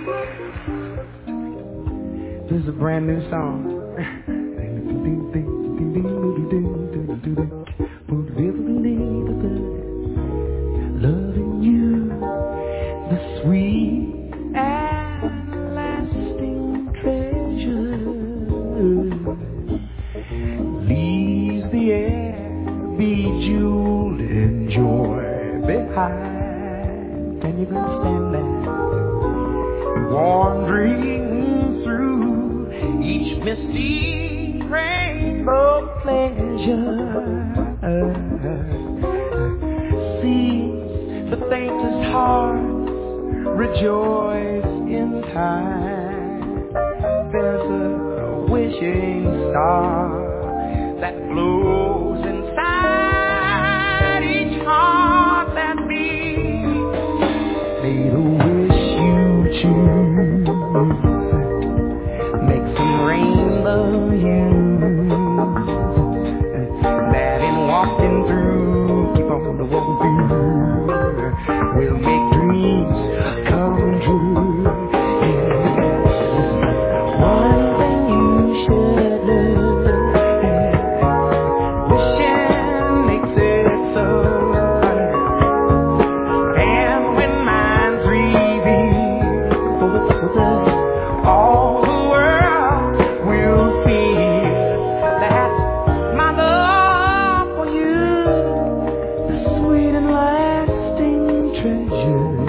This is a brand new song. Loving you, the sweet and lasting treasure, leaves the air bejeweled in joy behind. Can you understand that? Wandering through each misty rainbow pleasure, see the faintest hearts rejoice in time. There's a wishing star that glows inside each heart that beats. May the wish you choose make some rainbow hues, that in walking through, keep on the walking through, will make dreams come true. One thing you should learn, wishing makes it so. And when minds reveal all the world will feel that my love for you, the sweet and lasting treasure.